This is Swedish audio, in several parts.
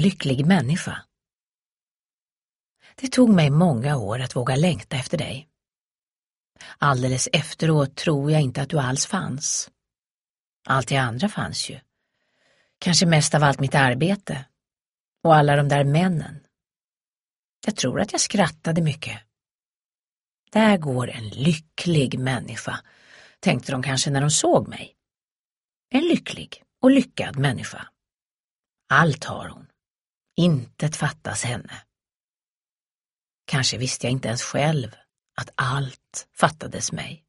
lycklig människa. Det tog mig många år att våga längta efter dig. Alldeles efteråt tror jag inte att du alls fanns. Allt det andra fanns ju. Kanske mest av allt mitt arbete. Och alla de där männen. Jag tror att jag skrattade mycket. Där går en lycklig människa, tänkte de kanske när de såg mig. En lycklig och lyckad människa. Allt har hon. Intet fattas henne. Kanske visste jag inte ens själv att allt fattades mig.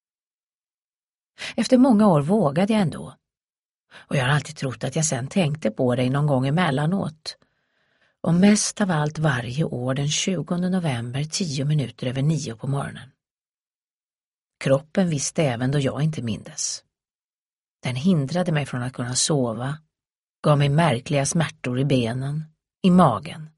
Efter många år vågade jag ändå. Och jag har alltid trott att jag sen tänkte på dig någon gång emellanåt. Och mest av allt varje år den 20 november 9:10 på morgonen. Kroppen visste även då jag inte mindes. Den hindrade mig från att kunna sova, gav mig märkliga smärtor i benen, i magen.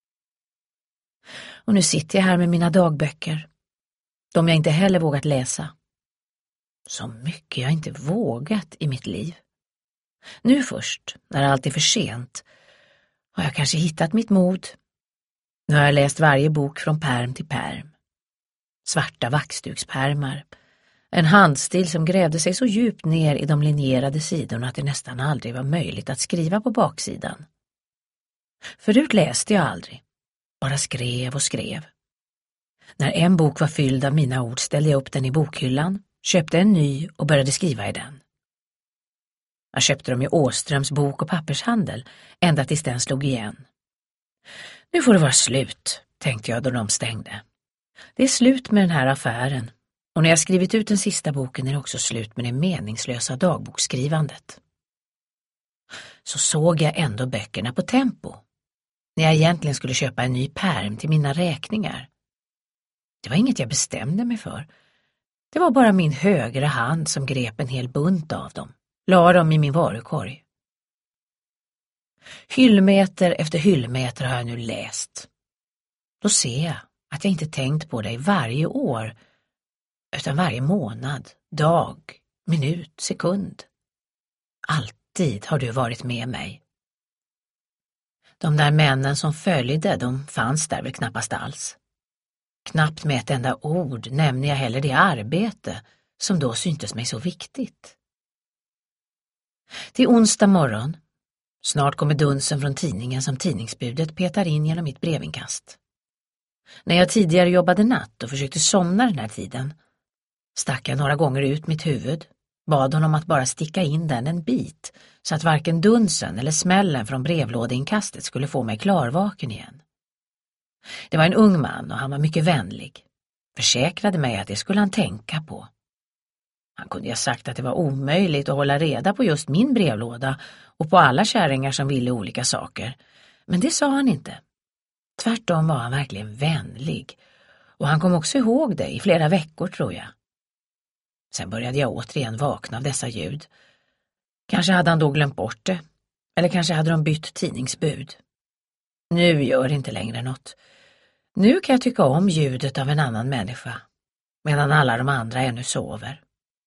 Och nu sitter jag här med mina dagböcker, de jag inte heller vågat läsa. Så mycket jag inte vågat i mitt liv. Nu först, när allt är för sent, har jag kanske hittat mitt mod. Nu har jag läst varje bok från pärm till pärm. Svarta vaxdukspärmar. En handstil som grävde sig så djupt ner i de linjerade sidorna att det nästan aldrig var möjligt att skriva på baksidan. Förut läste jag aldrig. Bara skrev och skrev. När en bok var fylld av mina ord ställde jag upp den i bokhyllan, köpte en ny och började skriva i den. Jag köpte dem i Åströms bok- och pappershandel, ända tills den slog igen. Nu får det vara slut, tänkte jag då de stängde. Det är slut med den här affären, och när jag skrivit ut den sista boken är det också slut med det meningslösa dagboksskrivandet. Så såg jag ändå böckerna på Tempo, när jag egentligen skulle köpa en ny pärm till mina räkningar. Det var inget jag bestämde mig för. Det var bara min högra hand som grep en hel bunt av dem. La dem i min varukorg. Hyllmeter efter hyllmeter har jag nu läst. Då ser jag att jag inte tänkt på dig varje år, utan varje månad, dag, minut, sekund. Alltid har du varit med mig. De där männen som följde, de fanns där väl knappast alls. Knappt med ett enda ord nämner jag heller det arbete som då syntes mig så viktigt. Till onsdag morgon. Snart kommer dunsen från tidningen som tidningsbudet petar in genom mitt brevinkast. När jag tidigare jobbade natt och försökte somna den här tiden, stack jag några gånger ut mitt huvud, bad honom att bara sticka in den en bit så att varken dunsen eller smällen från brevlådeinkastet skulle få mig klarvaken igen. Det var en ung man och han var mycket vänlig. Försäkrade mig att det skulle han tänka på. Han kunde ha sagt att det var omöjligt att hålla reda på just min brevlåda och på alla kärringar som ville olika saker. Men det sa han inte. Tvärtom var han verkligen vänlig. Och han kom också ihåg det i flera veckor, tror jag. Sen började jag återigen vakna av dessa ljud. Kanske hade han då glömt bort det. Eller kanske hade de bytt tidningsbud. Nu gör det inte längre något. Nu kan jag tycka om ljudet av en annan människa, medan alla de andra ännu sover.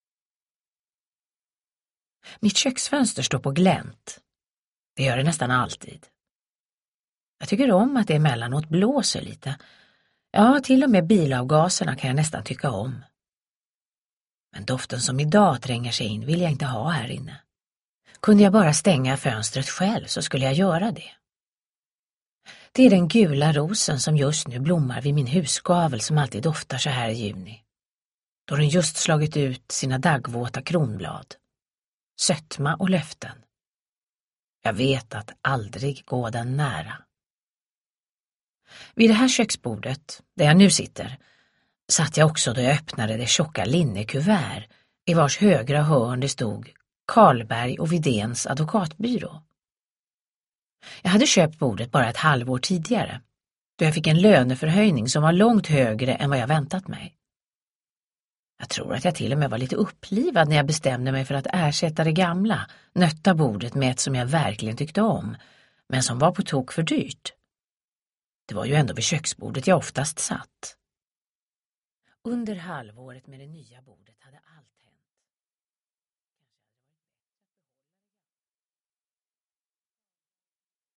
Mitt köksfönster står på glänt. Det gör det nästan alltid. Jag tycker om att det emellanåt blåser lite. Ja, till och med bilavgaserna kan jag nästan tycka om. Men doften som idag tränger sig in vill jag inte ha här inne. Kunde jag bara stänga fönstret själv så skulle jag göra det. Det är den gula rosen som just nu blommar vid min husgavel som alltid doftar så här i juni. Då den just slagit ut sina daggvåta kronblad. Sötma och löften. Jag vet att aldrig gå den nära. Vid det här köksbordet, där jag nu sitter, satt jag också då jag öppnade det tjocka linnekuvert i vars högra hörn det stod Karlberg och Vidéns advokatbyrå. Jag hade köpt bordet bara ett halvår tidigare, då jag fick en löneförhöjning som var långt högre än vad jag väntat mig. Jag tror att jag till och med var lite upplivad när jag bestämde mig för att ersätta det gamla, nötta bordet med ett som jag verkligen tyckte om, men som var på tok för dyrt. Det var ju ändå vid köksbordet jag oftast satt. Under halvåret med det nya bordet hade allt